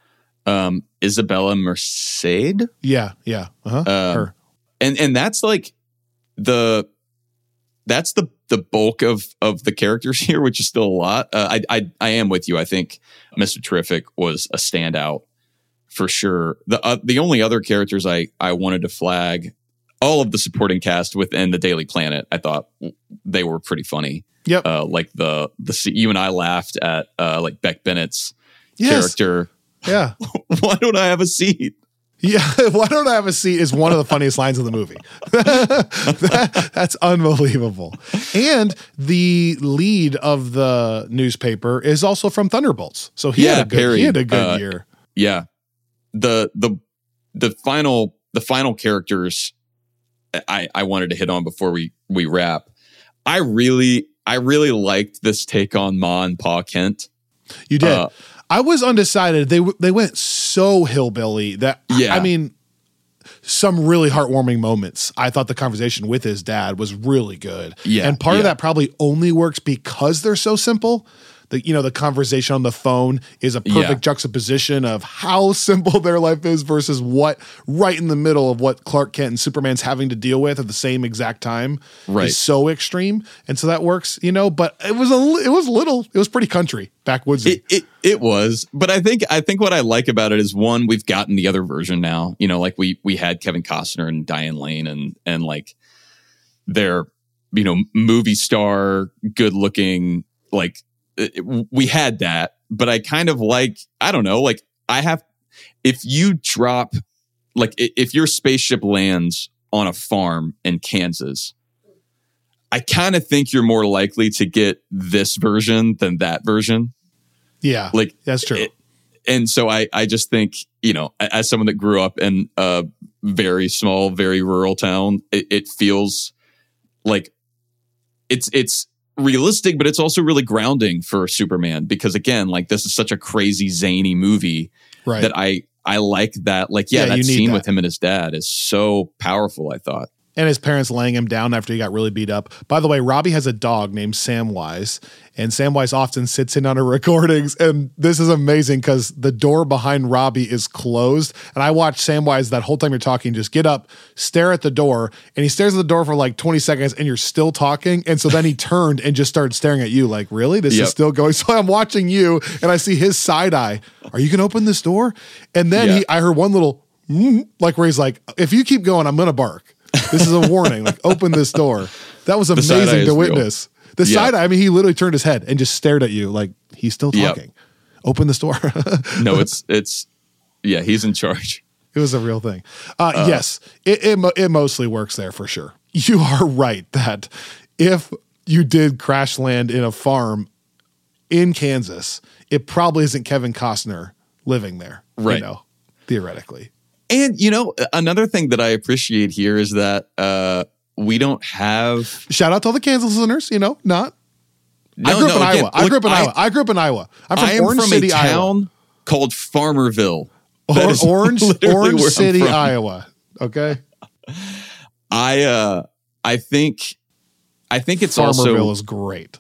Um, Isabella Merced. Yeah, yeah. Uh-huh. Um, Her. and and that's like the that's the the bulk of of the characters here, which is still a lot. Uh, I I I am with you. I think Mister Terrific was a standout for sure. The uh, the only other characters I I wanted to flag, all of the supporting cast within the Daily Planet, I thought they were pretty funny. Yep. Uh, like the the you and I laughed at uh, like Beck Bennett's Yes. character. Yeah. Why don't I have a seat? Yeah, why don't I have a seat is one of the funniest lines of the movie. that, that's unbelievable. And the lead of the newspaper is also from Thunderbolts. So he Yeah, had a good, Perry, he had a good uh, year. Yeah. The the the final the final characters I, I wanted to hit on before we we wrap. I really I really liked this take on Ma and Pa Kent. You did. Uh, I was undecided. They they went so hillbilly that Yeah. I mean, some really heartwarming moments. I thought the conversation with his dad was really good. Yeah, And part of yeah. that probably only works because they're so simple. The, you know, the conversation on the phone is a perfect Yeah. juxtaposition of how simple their life is versus what right in the middle of what Clark Kent and Superman's having to deal with at the same exact time Right. is so extreme. And so that works, you know, but it was a li- it was little, it was pretty country, backwoodsy. It, it it was, but I think I think what I like about it is, one, we've gotten the other version now. You know, like we we had Kevin Costner and Diane Lane, and and like they're, you know, movie star, good looking, like it, we had that. But I kind of like, I don't know, like I have, if you drop, like i- if your spaceship lands on a farm in Kansas, I kind of think you're more likely to get this version than that version. Yeah, Like that's true. it- and so I, I just think, you know, a- as someone that grew up in a very small, very rural town, it, it feels like it's it's realistic, but it's also really grounding for Superman, because again, like this is such a crazy, zany movie right. that I I like that. Like, yeah, Yeah, you that need scene that. with him and his dad is so powerful, I thought. And his parents laying him down after he got really beat up. By the way, Robbie has a dog named Samwise, and Samwise often sits in on her recordings. And this is amazing because the door behind Robbie is closed. And I watch Samwise that whole time you're talking just get up, stare at the door, and he stares at the door for like twenty seconds, and you're still talking. And so then he turned and just started staring at you like, really? This Yep. is still going. So I'm watching you, and I see his side eye. Are you going to open this door? And then Yeah. he, I heard one little, mm, like where he's like, if you keep going, I'm going to bark. This is a warning. Like, open this door. That was side eye amazing is to real. witness. The Yeah. side eye, I mean, he literally turned his head and just stared at you like he's still Yep. talking. Open this door. No, it's it's yeah, he's in charge. It was a real thing. Uh, yes, it, it mo- it mostly works there for sure. You are right that if you did crash land in a farm in Kansas, it probably isn't Kevin Costner living there. Right. You know, theoretically. And you know, another thing that I appreciate here is that uh we don't have Shout out to all the Kansas listeners, you know, not. no, I grew no, up in again, Iowa. I look, grew up in I- Iowa. I grew up in Iowa. I'm from I am Orange from City, a town Iowa. called Farmerville. That Or, is Orange literally Orange where I'm City, from. Iowa. Okay. I uh I think I think it's Farmerville also is great.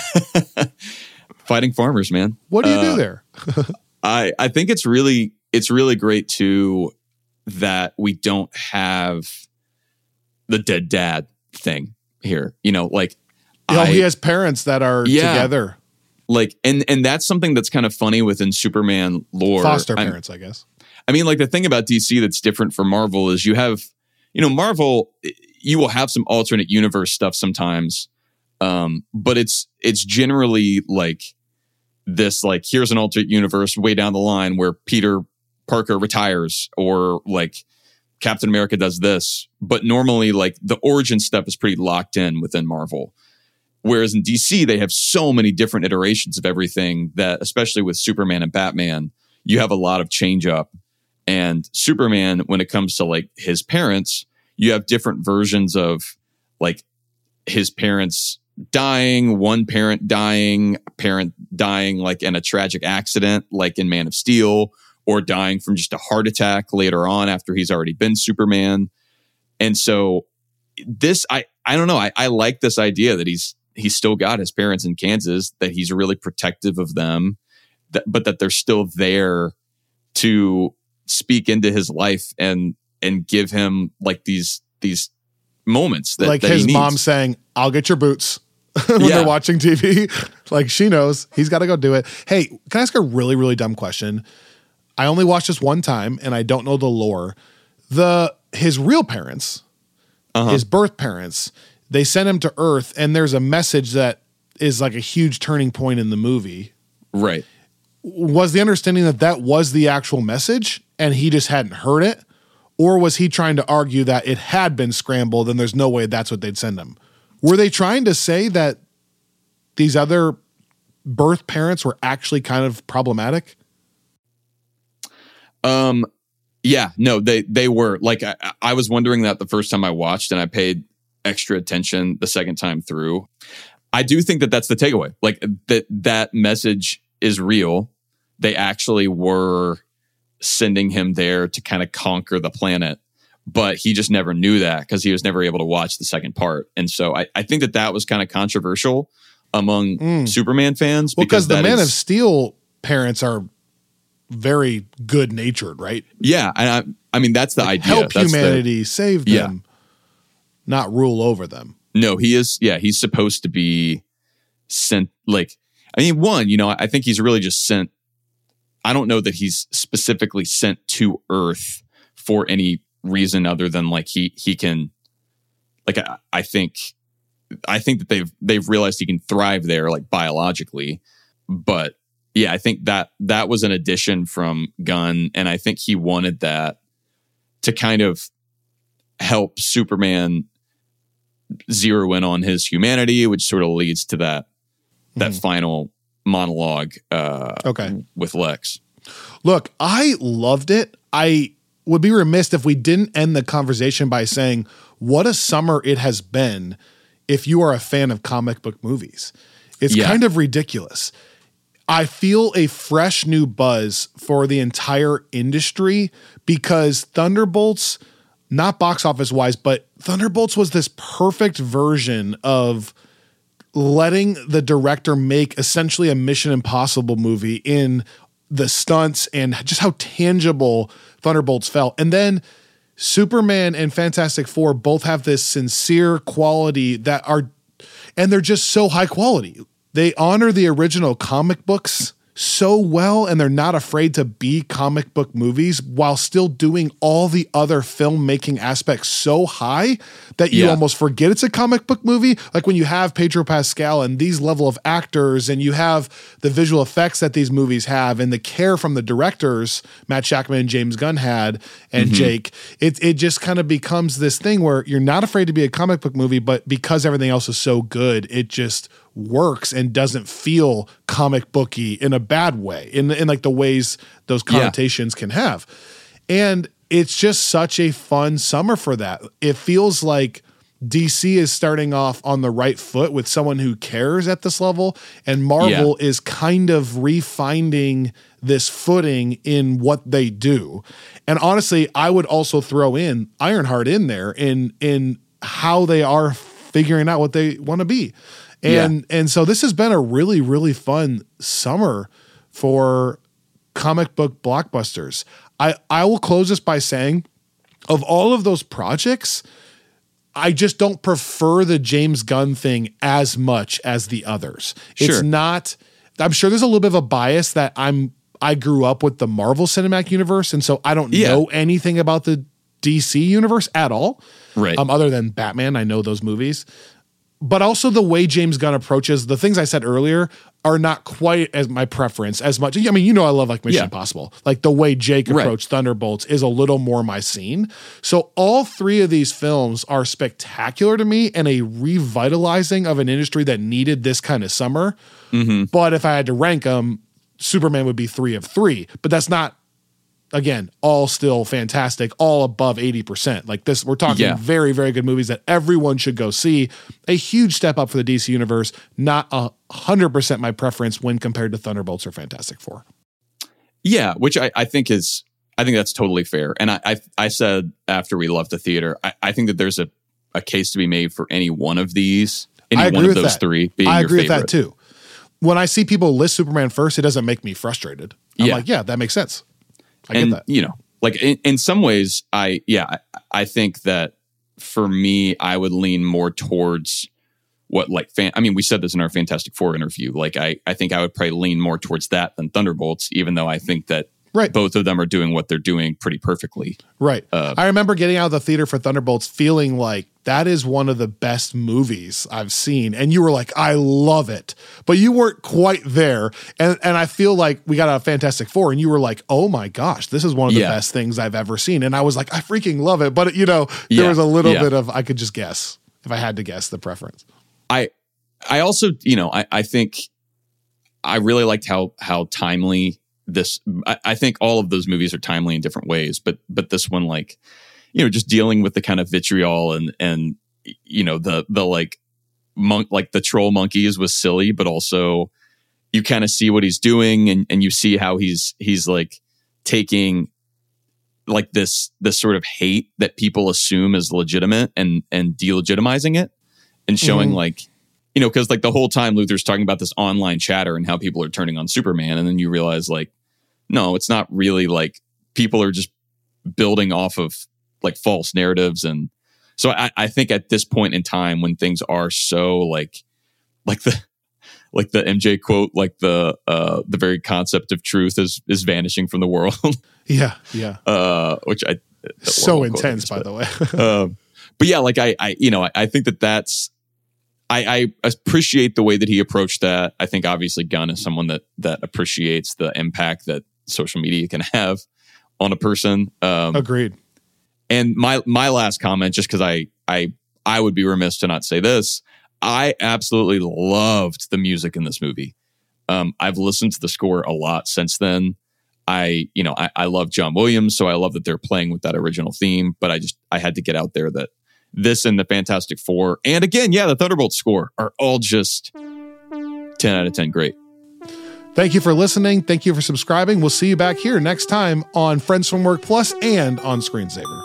fighting farmers, man. What do you Uh, do there? I I think it's really it's really great too that we don't have the dead dad thing here. You know, like Oh, I, he has parents that are Yeah. together. like and and that's something that's kind of funny within Superman lore. Foster I'm- parents, I guess. I mean, like the thing about D C that's different from Marvel is you have, you know, Marvel, you will have some alternate universe stuff sometimes. Um, but it's, it's generally like this, like, here's an alternate universe way down the line where Peter Parker retires or like Captain America does this. But normally like the origin stuff is pretty locked in within Marvel. Whereas in D C, they have so many different iterations of everything that, especially with Superman and Batman, you have a lot of change up. And Superman, when it comes to like his parents, you have different versions of like his parents dying, one parent dying, a parent dying like in a tragic accident, like in Man of Steel, or dying from just a heart attack later on after he's already been Superman. And so this, I, I don't know. I, I like this idea that he's, he's still got his parents in Kansas, that he's really protective of them, that, but that they're still there to speak into his life and and give him like these these moments that like that he his needs. mom saying, I'll get your boots when Yeah. they're watching T V. Like she knows he's got to go do it. Hey, can I ask a really, really dumb question? I only watched this one time and I don't know the lore. The his real parents, Uh-huh. his birth parents, they sent him to Earth and there's a message that is like a huge turning point in the movie. Right. was the understanding that that was the actual message and he just hadn't heard it? Or was he trying to argue that it had been scrambled and there's no way that's what they'd send him? Were they trying to say that these other birth parents were actually kind of problematic? Um, yeah, no, they, they were. Like, I, I was wondering that the first time I watched, and I paid extra attention the second time through. I do think that that's the takeaway. Like, that that message is real. They actually were sending him there to kind of conquer the planet, but he just never knew that because he was never able to watch the second part. And so I, I think that that was kind of controversial among mm. Superman fans. Well, because the Man is, of Steel parents are very good natured, right? Yeah. And I, I mean, that's the like idea. Help that's humanity, the, save them, yeah. not rule over them. No, he is. Yeah. He's supposed to be sent. Like, I mean, one, you know, I think he's really just sent. I don't know that he's specifically sent to Earth for any reason other than like he he can, like I, I think, I think that they've they've realized he can thrive there, like biologically. But yeah, I think that that was an addition from Gunn, and I think he wanted that to kind of help Superman zero in on his humanity, which sort of leads to that that mm. final monologue uh, okay. with Lex. Look, I loved it. I would be remiss if we didn't end the conversation by saying what a summer it has been if you are a fan of comic book movies. It's yeah. kind of ridiculous. I feel a fresh new buzz for the entire industry because Thunderbolts, not box office wise, but Thunderbolts was this perfect version of letting the director make essentially a Mission Impossible movie in the stunts and just how tangible Thunderbolts felt. And then Superman and Fantastic Four both have this sincere quality that are, and they're just so high quality. They honor the original comic books so well, and they're not afraid to be comic book movies while still doing all the other filmmaking aspects so high that you yeah. almost forget it's a comic book movie. Like when you have Pedro Pascal and these level of actors, and you have the visual effects that these movies have, and the care from the directors, Matt Shakman and James Gunn had, and mm-hmm. Jake, it, it just kind of becomes this thing where you're not afraid to be a comic book movie, but because everything else is so good, it just works and doesn't feel comic booky in a bad way, in, in like the ways those connotations yeah. can have. And it's just such a fun summer for that. It feels like D C is starting off on the right foot with someone who cares at this level, and Marvel yeah. is kind of refinding this footing in what they do. And honestly, I would also throw in Ironheart in there in, in how they are figuring out what they want to be. And yeah. and so this has been a really, really fun summer for comic book blockbusters. I, I will close this by saying, of all of those projects, I just don't prefer the James Gunn thing as much as the others. Sure. It's not, I'm sure there's a little bit of a bias that I'm, I grew up with the Marvel Cinematic Universe, and so I don't yeah. know anything about the D C universe at all. Right. Um, other than Batman, I know those movies. But also the way James Gunn approaches the things I said earlier are not quite as my preference as much. I mean, you know, I love like Mission yeah. Impossible. Like the way Jake approached right. Thunderbolts is a little more my scene. So all three of these films are spectacular to me and a revitalizing of an industry that needed this kind of summer. Mm-hmm. But if I had to rank them, Superman would be three of three. But that's not, again, all still fantastic, all above eighty percent. Like this, we're talking yeah. very, very good movies that everyone should go see. A huge step up for the D C universe, not a hundred percent my preference when compared to Thunderbolts or Fantastic Four. Yeah, which I, I think is, I think that's totally fair. And I, I, I said after we left the theater, I, I think that there's a, a case to be made for any one of these, any one of those that. three being I your agree favorite. with that too. When I see people list Superman first, it doesn't make me frustrated. I'm yeah. like, yeah, that makes sense. I and, get that. You know, like in, in some ways, I, yeah, I, I think that for me, I would lean more towards what like, fan, I mean, we said this in our Fantastic Four interview. Like, I, I think I would probably lean more towards that than Thunderbolts, even though I think that right. both of them are doing what they're doing pretty perfectly. Right. Uh, I remember getting out of the theater for Thunderbolts feeling like that is one of the best movies I've seen. And you were like, I love it. But you weren't quite there. And and I feel like we got a Fantastic Four and you were like, oh my gosh, this is one of the yeah. best things I've ever seen. And I was like, I freaking love it. But, you know, there yeah. was a little yeah. bit of, I could just guess if I had to guess the preference. I I also, you know, I, I think I really liked how how timely this, I, I think all of those movies are timely in different ways, but but this one, like, you know, just dealing with the kind of vitriol and and you know the the like monk like the troll monkeys was silly, but also you kind of see what he's doing and and you see how he's he's like taking like this this sort of hate that people assume is legitimate and and delegitimizing it and showing mm-hmm. like, you know, because like the whole time Luthor's talking about this online chatter and how people are turning on Superman, and then you realize like, no, it's not really, like people are just building off of like false narratives. And so I, I think at this point in time when things are so like like the like the M J quote, like the uh the very concept of truth is is vanishing from the world. yeah, yeah. Uh, which I so intense, by the way. um, but yeah, like I, I you know, I, I think that that's. I, I appreciate the way that he approached that. I think obviously Gunn is someone that that appreciates the impact that social media can have on a person. Um, Agreed. And my my last comment, just because I I I would be remiss to not say this, I absolutely loved the music in this movie. Um, I've listened to the score a lot since then. I you know I, I love John Williams, so I love that they're playing with that original theme. But I just I had to get out there that this and the Fantastic Four, and again, yeah, the Thunderbolt score are all just ten out of ten great. Thank you for listening. Thank you for subscribing. We'll see you back here next time on Friends from Work Plus and on Screensaver.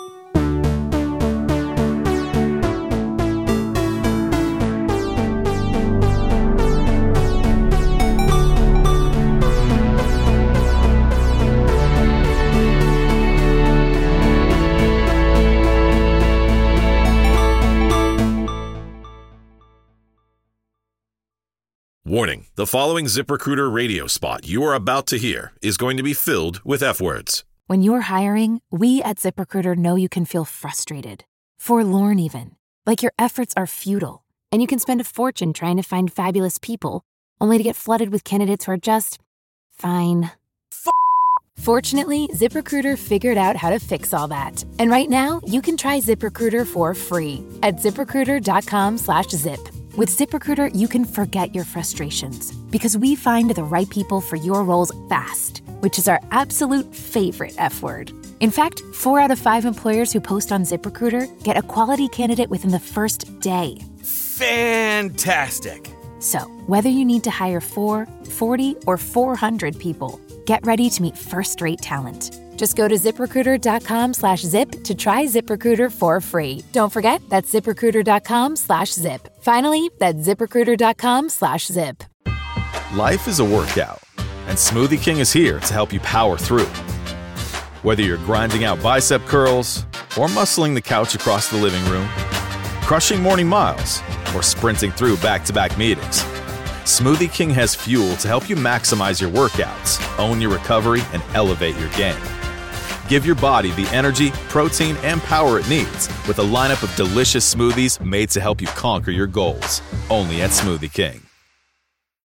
Warning, the following ZipRecruiter radio spot you are about to hear is going to be filled with F-words. When you're hiring, we at ZipRecruiter know you can feel frustrated, forlorn even, like your efforts are futile, and you can spend a fortune trying to find fabulous people, only to get flooded with candidates who are just fine. F- Fortunately, ZipRecruiter figured out how to fix all that. And right now, you can try ZipRecruiter for free at ZipRecruiter.com slash zip. With ZipRecruiter, you can forget your frustrations because we find the right people for your roles fast, which is our absolute favorite F word. In fact, four out of five employers who post on ZipRecruiter get a quality candidate within the first day. Fantastic. So, whether you need to hire four, forty, or four hundred people, get ready to meet first-rate talent. Just go to ZipRecruiter.com slash zip to try ZipRecruiter for free. Don't forget, that's ZipRecruiter.com slash zip. Finally, that's ZipRecruiter.com slash zip. Life is a workout, and Smoothie King is here to help you power through. Whether you're grinding out bicep curls or muscling the couch across the living room, crushing morning miles, or sprinting through back-to-back meetings, Smoothie King has fuel to help you maximize your workouts, own your recovery, and elevate your game. Give your body the energy, protein, and power it needs with a lineup of delicious smoothies made to help you conquer your goals. Only at Smoothie King.